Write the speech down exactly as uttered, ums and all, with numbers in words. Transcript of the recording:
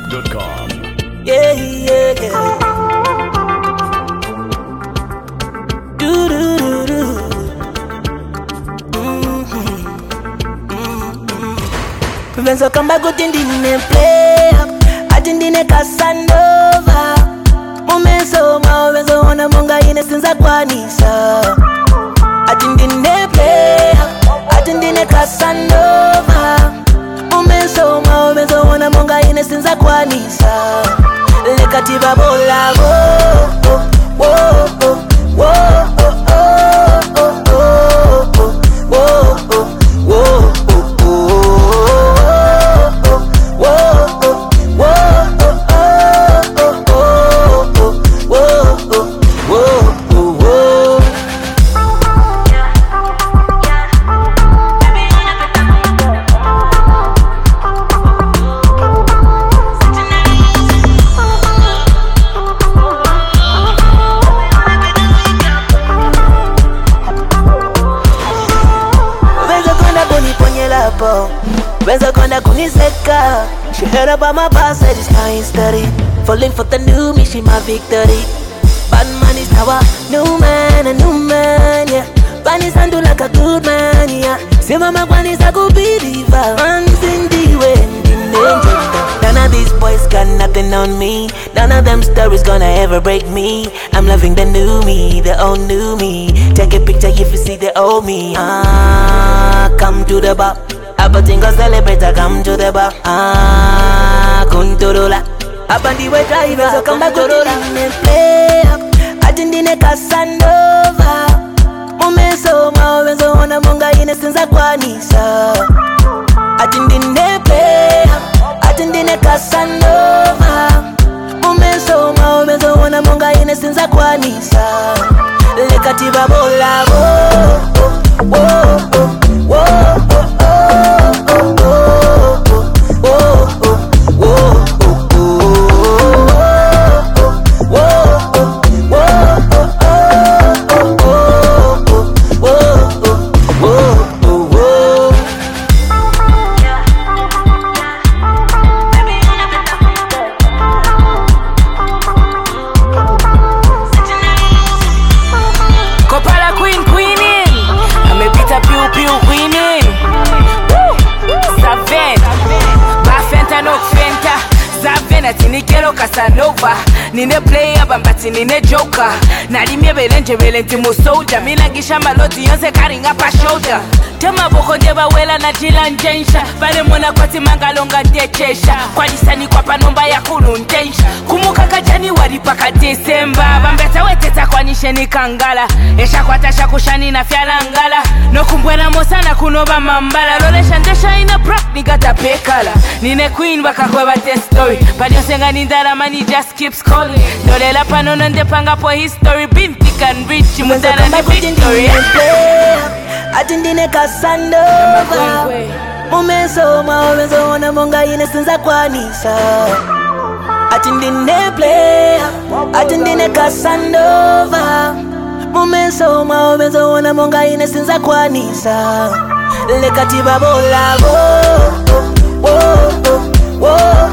dot com. Yeah, yeah, yeah. Do do do do. Mm-hmm. Mm-hmm. Venzo kamba kutindi nine play. Atindi ne Casanova. Mumeso ma venzo ona monga ine sinza kwanisa. Atindi ne play. Atindi ne Casanova. Mumeso ma venzo ona monga ine sinza kwanisa. Lekatiba bola wo wo wo wo Wenza konda kuniseka. She heard about my past, said it's time study. Falling for the new me, she my victory. Bad man is our new man, a new man, yeah. Bunny sound like a good man, yeah. Say mama Bunny is a good believer. Man's in the way, in danger. None of these boys got nothing on me. None of them stories gonna ever break me. I'm loving the new me, the old new me. Take a picture if you see the old me. Ah, come to the bar. Abatinga celebrate, come to the bar. Ah, kunturula. Abandi we driver, so come back to the line play. Atindi ne Casanova. Mumeso ma wenzo ona monga ine sinza kwanisa. Atindi ne play. Atindi ne Casanova. Mumeso ma wenzo ona monga ine sinza kwanisa. Lekatiba bola wo wo wo wo. Tinikero Casanova. Nine player bambati nine joker. Nalimye belenje belenti musoja. Milangisha maloti yonse carrying up a shoulder. Tema boko ndeba wela na jila njensha. Bale mwana kwa timangalonga ndechesha. Kwa disani kwa panomba ya kulu njensha. Kumuka kajani waripaka December. Bambeta weteta kwa nisheni kangala. Esha kwa tasha kushani na fiala ngala. No kumbwena mosana kunoba mambala. Lolesha ndesha ina prop nigata pekala. Nine queen baka kwa bate story. Padio senga nindara mani just keeps calling. Dole la panono ndepanga po history. Binti can reach mundara ni victory. Atindi ne Casanova. Mumeso ma wenzo ona monga ine sinza kwanisa. Atindi ne play. Atindi ne Casanova. Mumeso ma wenzo ona monga ine sinza kwanisa. Lekatiba bola wo wo wo wo.